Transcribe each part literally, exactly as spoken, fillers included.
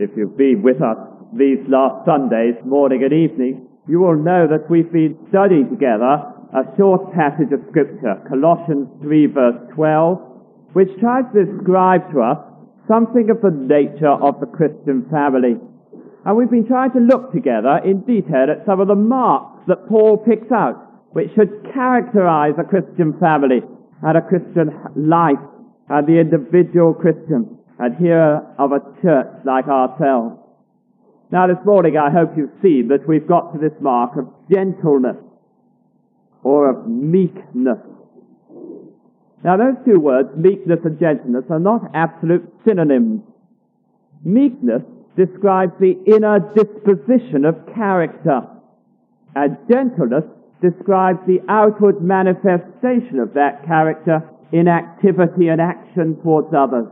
If you've been with us these last Sundays, morning and evening, you will know that we've been studying together a short passage of Scripture, Colossians three verse twelve, which tries to describe to us something of the nature of the Christian family. And we've been trying to look together in detail at some of the marks that Paul picks out, which should characterize a Christian family and a Christian life and the individual Christian, and here of a church like ourselves. Now this morning I hope you've seen that we've got to this mark of gentleness or of meekness. Now those two words, meekness and gentleness, are not absolute synonyms. Meekness describes the inner disposition of character, and gentleness describes the outward manifestation of that character in activity and action towards others.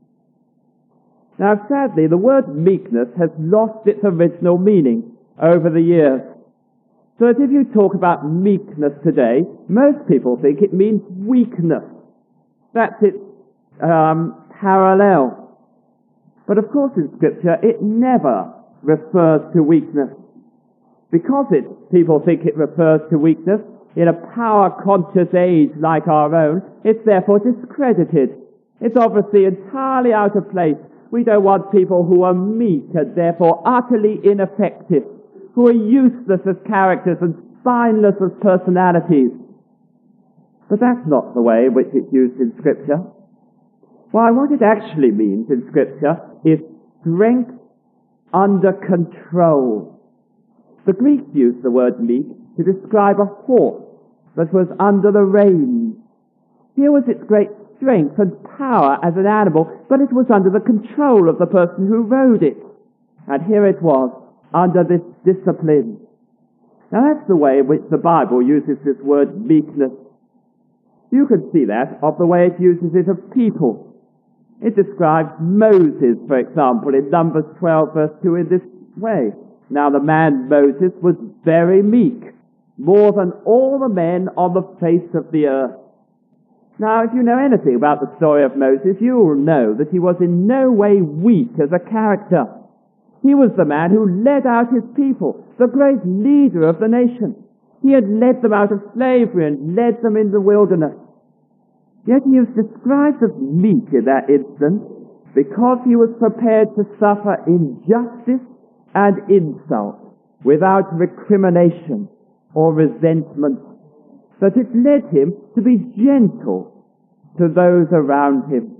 Now sadly, the word meekness has lost its original meaning over the years. So that if you talk about meekness today, most people think it means weakness. That's its um, parallel. But of course in Scripture it never refers to weakness. Because it, people think it refers to weakness, in a power-conscious age like our own, it's therefore discredited. It's obviously entirely out of place. We don't want people who are meek and therefore utterly ineffective, who are useless as characters and spineless as personalities. But that's not the way in which it's used in Scripture. Why, what it actually means in Scripture is strength under control. The Greeks used the word meek to describe a horse that was under the reins. Here was its great strength and power as an animal, but it was under the control of the person who rode it. And here it was, under this discipline. Now that's the way in which the Bible uses this word meekness. You can see that of the way it uses it of people. It describes Moses, for example, in Numbers twelve verse two in this way. Now the man Moses was very meek, more than all the men on the face of the earth. Now if you know anything about the story of Moses, you will know that he was in no way weak as a character. He was the man who led out his people, the great leader of the nation. He had led them out of slavery and led them in the wilderness. Yet he was described as meek in that instance because he was prepared to suffer injustice and insult without recrimination or resentment, that it led him to be gentle to those around him.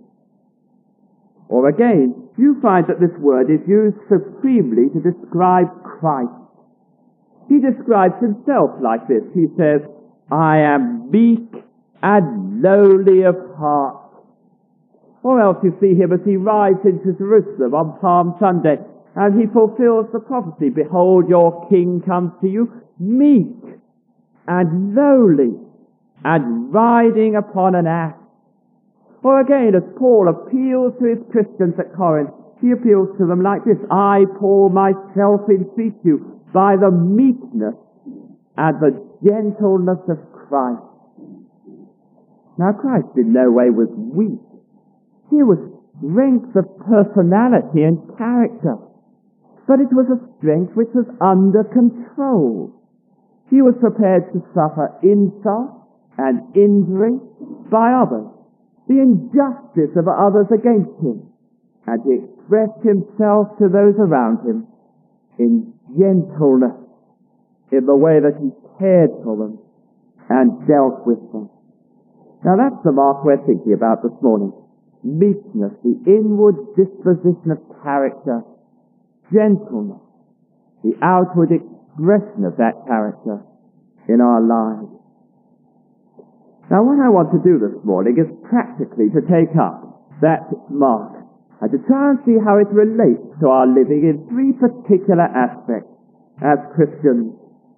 Or again, you find that this word is used supremely to describe Christ. He describes himself like this. He says, I am meek and lowly of heart. Or else you see him as he rides into Jerusalem on Palm Sunday, and he fulfills the prophecy, behold, your king comes to you, meek and lowly, and riding upon an ass. Or again, as Paul appeals to his Christians at Corinth, he appeals to them like this, I, Paul, myself entreat you by the meekness and the gentleness of Christ. Now Christ in no way was weak. He was strength of personality and character. But it was a strength which was under control. He was prepared to suffer insult and injury by others, the injustice of others against him, and he expressed himself to those around him in gentleness, in the way that he cared for them and dealt with them. Now that's the mark we're thinking about this morning. Meekness, the inward disposition of character. Gentleness, the outward expression of that character in our lives. Now what I want to do this morning is practically to take up that mark and to try and see how it relates to our living in three particular aspects as Christians.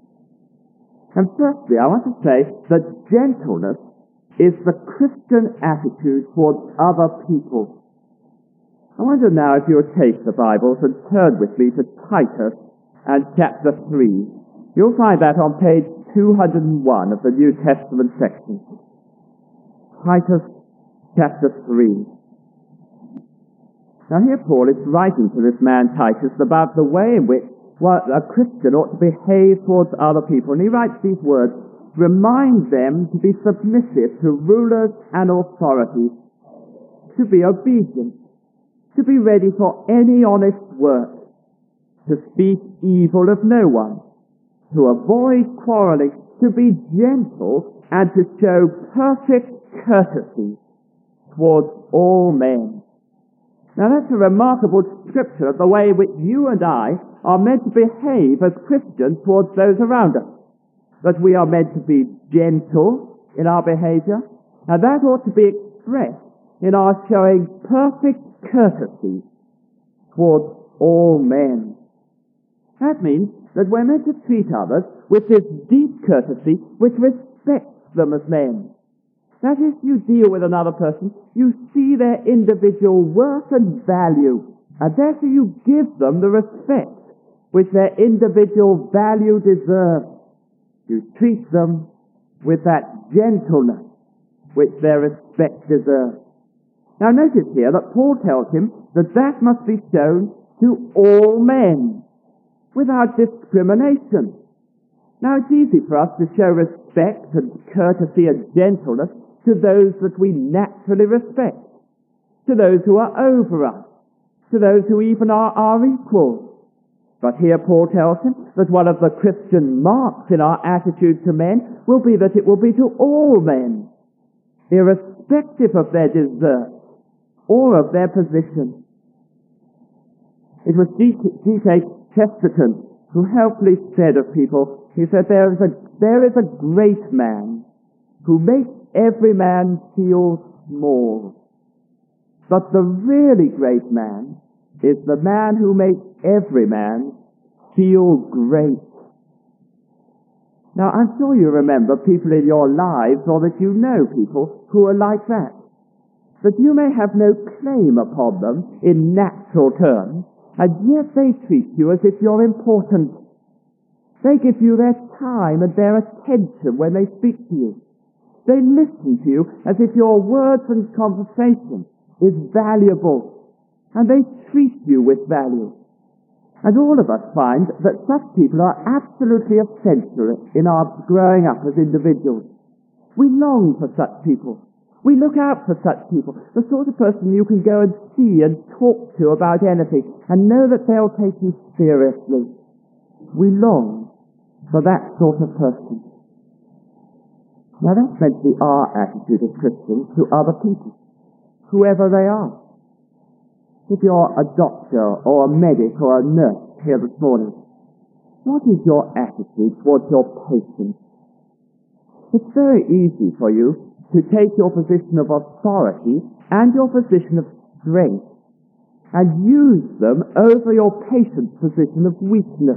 And firstly, I want to say that gentleness is the Christian attitude towards other people. I wonder now if you'll take the Bibles and turn with me to Titus and chapter three. You'll find that on page two hundred one of the New Testament section. Titus chapter three. Now here Paul is writing to this man Titus about the way in which well, a Christian ought to behave towards other people. And he writes these words, remind them to be submissive to rulers and authorities, to be obedient, to be ready for any honest work, to speak evil of no one, to avoid quarreling, to be gentle, and to show perfect courtesy towards all men. Now that's a remarkable description of the way in which you and I are meant to behave as Christians towards those around us. That we are meant to be gentle in our behavior, and that ought to be expressed in our showing perfect courtesy towards all men. That means that we're meant to treat others with this deep courtesy which respects them as men. That is, you deal with another person, you see their individual worth and value, and therefore you give them the respect which their individual value deserves. You treat them with that gentleness which their respect deserves. Now notice here that Paul tells him that that must be shown to all men, without discrimination. Now it's easy for us to show respect and courtesy and gentleness to those that we naturally respect, to those who are over us, to those who even are our equals. But here Paul tells him that one of the Christian marks in our attitude to men will be that it will be to all men, irrespective of their deserts or of their position. It was G K Chesterton who helpfully said of people, he said, there is a, there is a great man who makes every man feel small. But the really great man is the man who makes every man feel great. Now, I'm sure you remember people in your lives, or that you know people who are like that. That you may have no claim upon them in natural terms, and yet they treat you as if you're important. They give you their time and their attention when they speak to you. They listen to you as if your words and conversation is valuable, and they treat you with value. And all of us find that such people are absolutely essential in our growing up as individuals. We long for such people. We look out for such people, the sort of person you can go and see and talk to about anything and know that they'll take you seriously. We long for that sort of person. Now that's meant to be our attitude as Christians to other people, whoever they are. If you're a doctor or a medic or a nurse here this morning, what is your attitude towards your patients? It's very easy for you to take your position of authority and your position of strength and use them over your patient's position of weakness.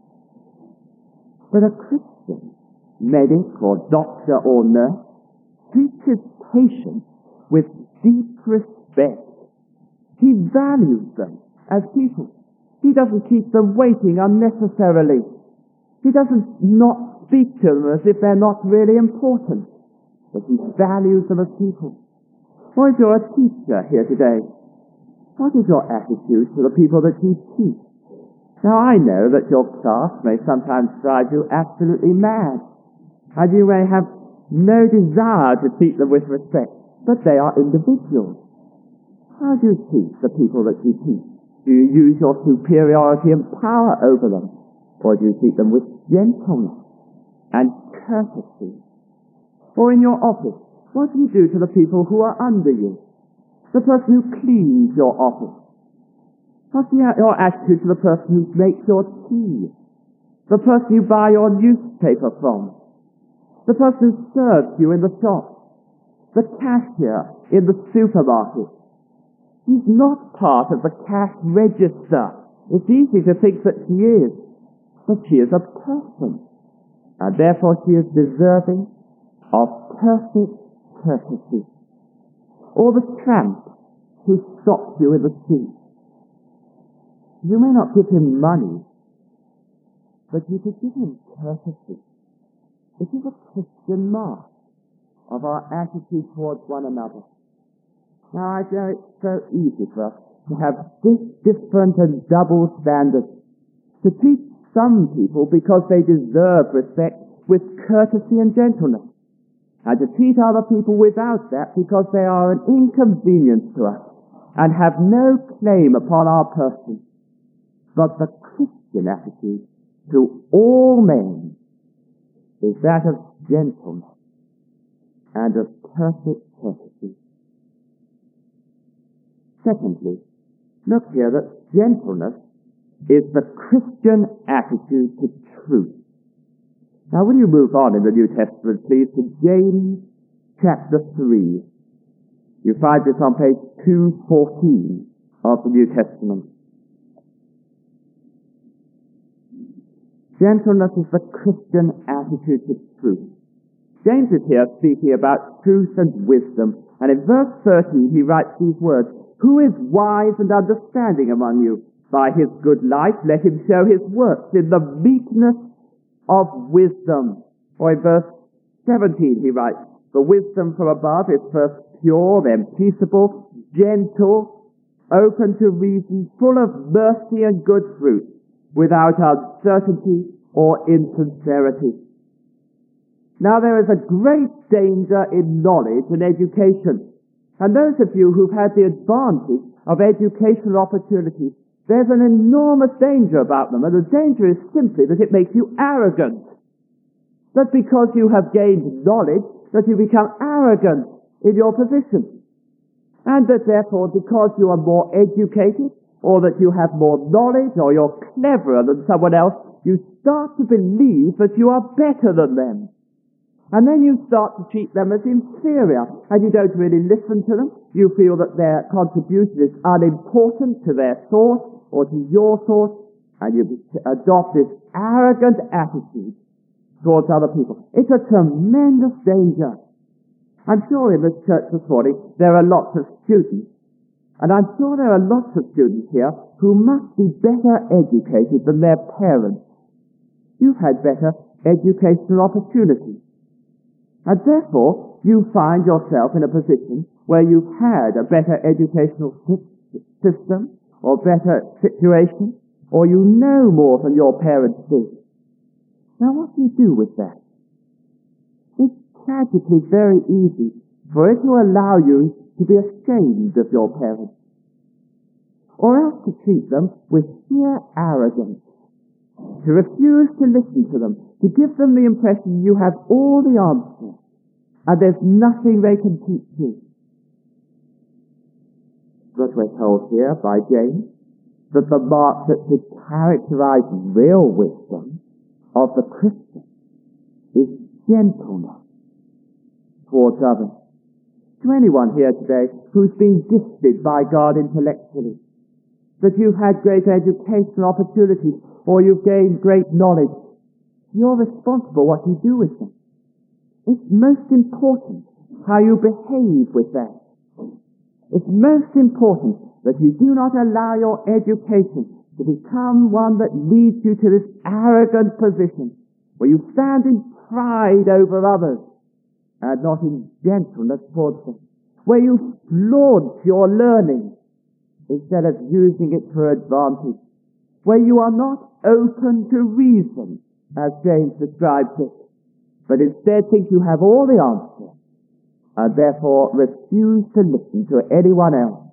But a Christian medic or doctor or nurse treats his patient with deep respect. He values them as people. He doesn't keep them waiting unnecessarily. He doesn't not speak to them as if they're not really important, but he values them as people. Or if you're a teacher here today, what is your attitude to the people that you teach? Now I know that your class may sometimes drive you absolutely mad, and you may have no desire to treat them with respect, but they are individuals. How do you teach the people that you teach? Do you use your superiority and power over them? Or do you treat them with gentleness and courtesy? Or in your office, what do you do to the people who are under you? The person who cleans your office? What's your attitude to the person who makes your tea? The person you buy your newspaper from? The person who serves you in the shop? The cashier in the supermarket? She's not part of the cash register. It's easy to think that she is, but she is a person, and therefore she is deserving of perfect courtesy. Or the tramp who stops you in the street. You may not give him money, but you could give him courtesy. It is a Christian mark of our attitude towards one another. Now, I know it's so easy for us to have this different and double standards, to treat some people because they deserve respect with courtesy and gentleness, and to treat other people without that because they are an inconvenience to us and have no claim upon our person. But the Christian attitude to all men is that of gentleness and of perfect courtesy. Secondly, look here that gentleness is the Christian attitude to truth. Now will you move on in the New Testament, please, to James chapter three. You find this on page two fourteen of the New Testament. Gentleness is the Christian attitude to truth. James is here speaking about truth and wisdom, and in verse thirteen he writes these words, "Who is wise and understanding among you? By his good life let him show his works in the meekness of wisdom." Or in verse seventeen he writes, "The wisdom from above is first pure, then peaceable, gentle, open to reason, full of mercy and good fruit, without uncertainty or insincerity." Now there is a great danger in knowledge and education. And those of you who've had the advantage of educational opportunities, there's an enormous danger about them. And the danger is simply that it makes you arrogant. That because you have gained knowledge, that you become arrogant in your position. And that therefore, because you are more educated, or that you have more knowledge, or you're cleverer than someone else, you start to believe that you are better than them. And then you start to treat them as inferior, and you don't really listen to them. You feel that their contribution is unimportant to their thought or to your thought, and you adopt this arrogant attitude towards other people. It's a tremendous danger. I'm sure in this church this morning there are lots of students, and I'm sure there are lots of students here who must be better educated than their parents. You've had better educational opportunities. And therefore, you find yourself in a position where you've had a better educational system, or better situation, or you know more than your parents did. Now what do you do with that? It's tragically very easy for it to allow you to be ashamed of your parents, or else to treat them with sheer arrogance, to refuse to listen to them, to give them the impression you have all the answers, and there's nothing they can teach you. But we're told here by James that the mark that should characterize real wisdom of the Christian is gentleness towards others. To anyone here today who's been gifted by God intellectually, that you've had great educational opportunities, or you've gained great knowledge, you're responsible what you do with them. It's most important how you behave with that. It's most important that you do not allow your education to become one that leads you to this arrogant position where you stand in pride over others and not in gentleness towards them, where you flaunt your learning instead of using it for advantage, where you are not open to reason, as James describes it, but instead think you have all the answers, and therefore refuse to listen to anyone else.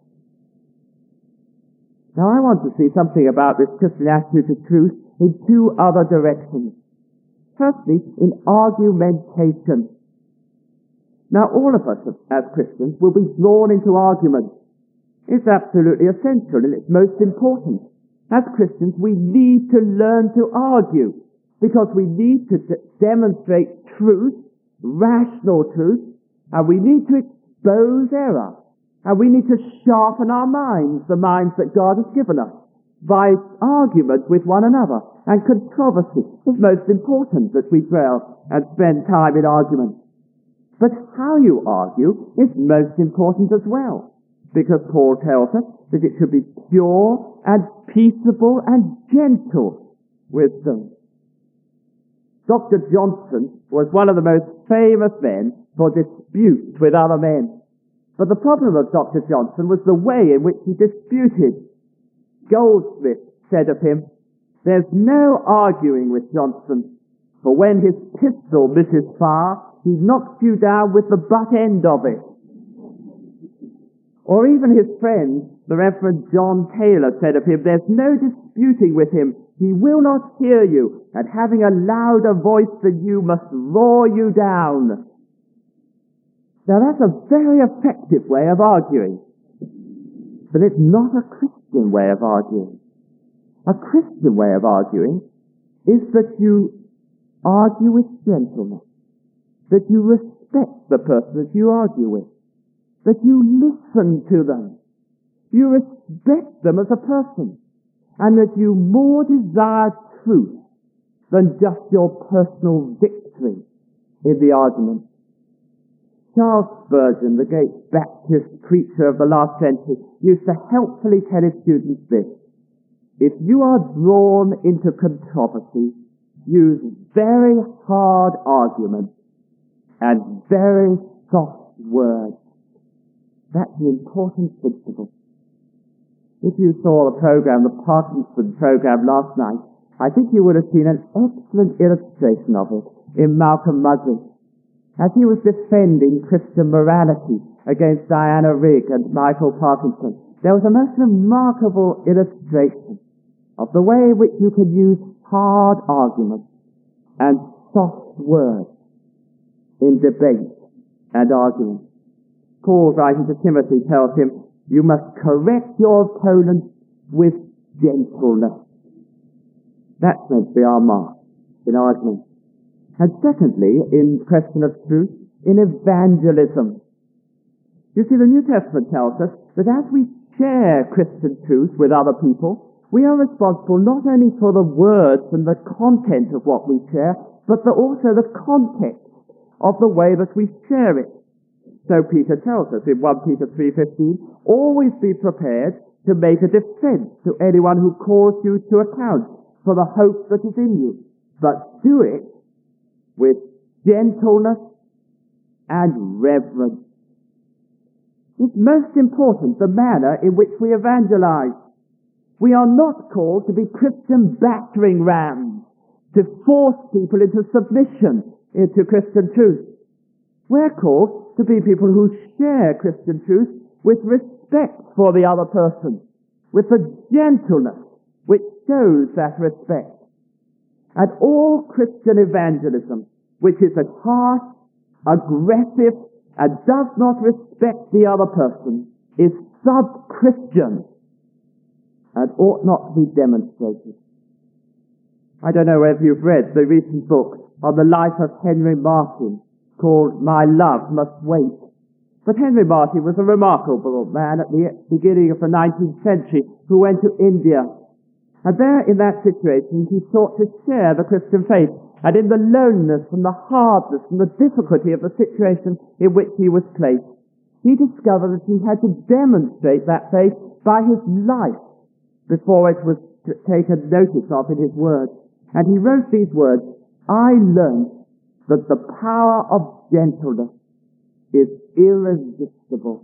Now I want to see something about this Christian attitude to truth in two other directions. Firstly, in argumentation. Now all of us as Christians will be drawn into arguments. It's absolutely essential and it's most important. As Christians, we need to learn to argue because we need to d- demonstrate truth, rational truth, and we need to expose error. And we need to sharpen our minds, the minds that God has given us, by argument with one another. And controversy is most important that we dwell and spend time in argument. But how you argue is most important as well, because Paul tells us that it should be pure and peaceable and gentle wisdom. Doctor Johnson was one of the most famous men for disputes with other men. But the problem of Doctor Johnson was the way in which he disputed. Goldsmith said of him, "There's no arguing with Johnson, for when his pistol misses fire, he knocks you down with the butt end of it." Or even his friend, the Reverend John Taylor, said of him, "There's no disputing with him. He will not hear you, and having a louder voice than you must roar you down." Now that's a very effective way of arguing. But it's not a Christian way of arguing. A Christian way of arguing is that you argue with gentleness, that you respect the person that you argue with, that you listen to them, you respect them as a person, and that you more desire truth than just your personal victory in the argument. Charles Spurgeon, the great Baptist preacher of the last century, used to helpfully tell his students this: if you are drawn into controversy, use very hard arguments and very soft words. That's an important principle. If you saw the program, the Parkinson program last night, I think you would have seen an excellent illustration of it in Malcolm Muggeridge, as he was defending Christian morality against Diana Rigg and Michael Parkinson. There was a most remarkable illustration of the way in which you can use hard arguments and soft words in debate and argument. Paul, writing to Timothy, tells him, you must correct your opponent with gentleness. That's meant to be our mark in argument. And secondly, in question of truth, in evangelism. You see, the New Testament tells us that as we share Christian truth with other people, we are responsible not only for the words and the content of what we share, but the, also the context of the way that we share it. So Peter tells us in First Peter three fifteen, always be prepared to make a defense to anyone who calls you to account for the hope that is in you, but do it with gentleness and reverence. It's most important the manner in which we evangelize. We are not called to be Christian battering rams, to force people into submission into Christian truth. We're called to be people who share Christian truth with respect for the other person, with the gentleness which shows that respect. And all Christian evangelism, which is at harsh, aggressive, and does not respect the other person, is sub-Christian and ought not to be demonstrated. I don't know whether you've read the recent book on the life of Henry Martyn called My Love Must Wait. But Henry Martyn was a remarkable man at the beginning of the nineteenth century who went to India. And there, in that situation, he sought to share the Christian faith. And in the loneliness and the hardness and the difficulty of the situation in which he was placed, he discovered that he had to demonstrate that faith by his life before it was taken notice of in his words. And he wrote these words, I learned that the power of gentleness is irresistible.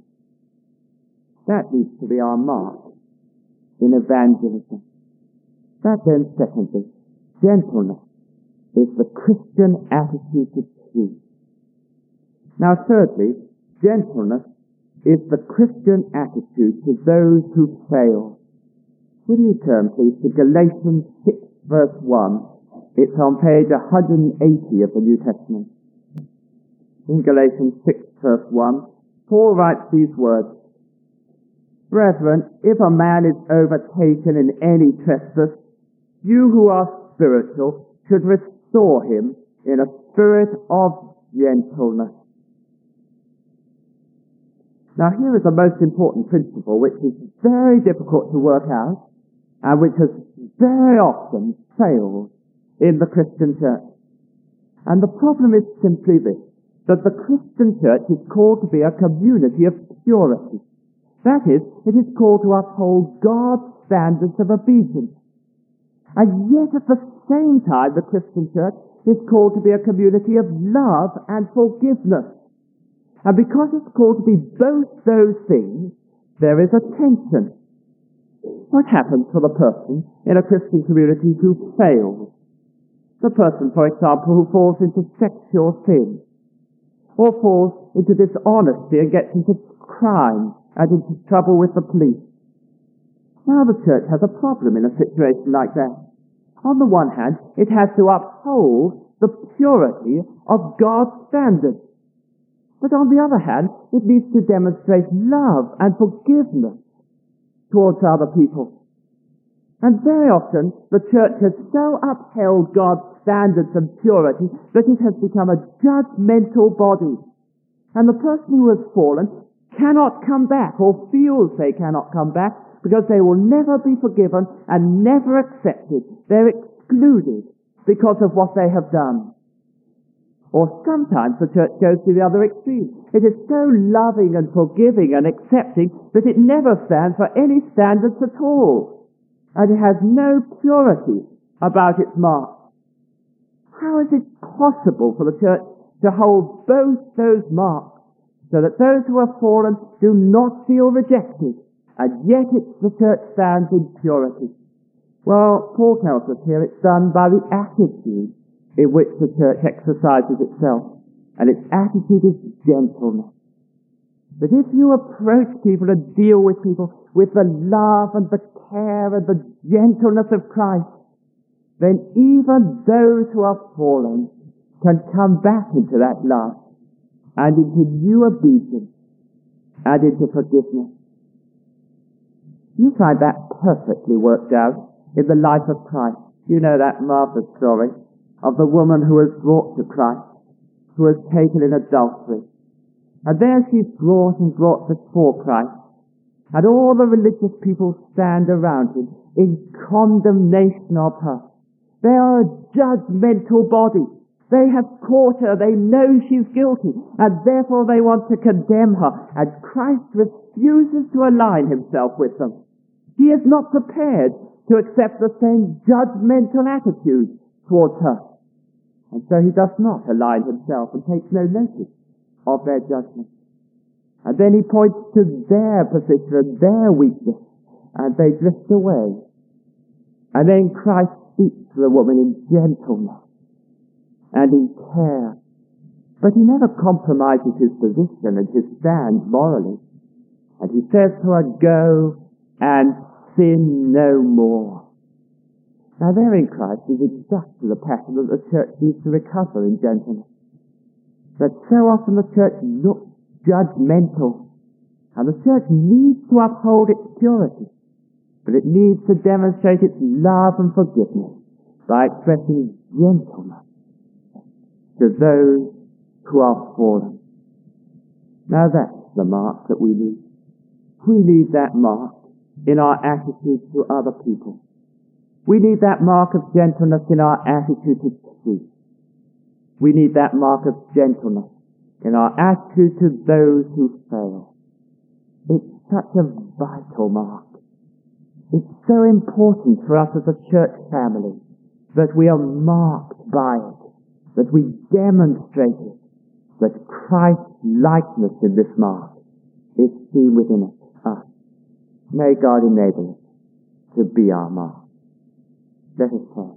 That needs to be our mark in evangelism. That then, secondly, gentleness is the Christian attitude to truth. Now, thirdly, gentleness is the Christian attitude to those who fail. Will you turn, please, to Galatians six, verse one. It's on page one hundred eighty of the New Testament. In Galatians six, verse one, Paul writes these words, Brethren, if a man is overtaken in any trespass, you who are spiritual should restore him in a spirit of gentleness. Now here is a most important principle which is very difficult to work out and which has very often failed in the Christian church. And the problem is simply this, that the Christian church is called to be a community of purity. That is, it is called to uphold God's standards of obedience. And yet at the same time, the Christian church is called to be a community of love and forgiveness. And because it's called to be both those things, there is a tension. What happens to the person in a Christian community who fails? The person, for example, who falls into sexual sin, or falls into dishonesty and gets into crime and into trouble with the police. Now the church has a problem in a situation like that. On the one hand, it has to uphold the purity of God's standards. But on the other hand, it needs to demonstrate love and forgiveness towards other people. And very often, the church has so upheld God's standards and purity that it has become a judgmental body. And the person who has fallen cannot come back, or feels they cannot come back, because they will never be forgiven and never accepted. They're excluded because of what they have done. Or sometimes the church goes to the other extreme. It is so loving and forgiving and accepting that it never stands for any standards at all. And it has no purity about its mark. How is it possible for the church to hold both those marks, so that those who have fallen do not feel rejected, and yet it's the church stands in purity? Well, Paul tells us here it's done by the attitude in which the church exercises itself, and its attitude is gentleness. That if you approach people and deal with people with the love and the care and the gentleness of Christ, then even those who are fallen can come back into that love and into new obedience and into forgiveness. You find that perfectly worked out in the life of Christ. You know that marvelous story of the woman who was brought to Christ, who was taken in adultery. And there she's brought and brought before Christ. And all the religious people stand around him in condemnation of her. They are a judgmental body. They have caught her. They know she's guilty. And therefore they want to condemn her. And Christ refuses to align himself with them. He is not prepared to accept the same judgmental attitude towards her. And so he does not align himself and takes no notice of their judgment. And then he points to their position and their weakness, and they drift away. And then Christ speaks to the woman in gentleness and in care. But he never compromises his position and his stand morally. And he says to her, "Go and sin no more." Now therein Christ is exactly the pattern that the church needs to recover in gentleness. That so often the church looks judgmental, and the church needs to uphold its purity, but it needs to demonstrate its love and forgiveness by expressing gentleness to those who are fallen. Now that's the mark that we need. We need that mark in our attitude to other people. We need that mark of gentleness in our attitude to truth. We need that mark of gentleness in our attitude to those who fail. It's such a vital mark. It's so important for us as a church family that we are marked by it, that we demonstrate it, that Christ's likeness in this mark is seen within us. May God enable it to be our mark. Let us pray.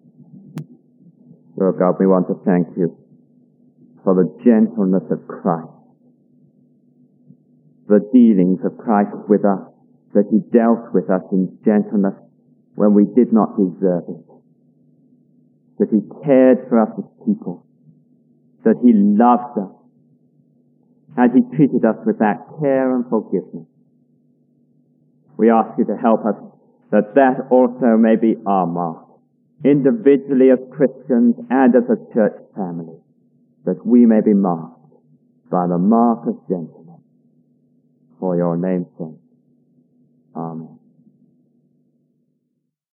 Lord God, we want to thank you for the gentleness of Christ, the dealings of Christ with us, that he dealt with us in gentleness when we did not deserve it, that he cared for us as people, that he loved us, and he treated us with that care and forgiveness. We ask you to help us that that also may be our mark, individually as Christians and as a church family, that we may be marked by the mark of gentleness. For your name's sake. Amen.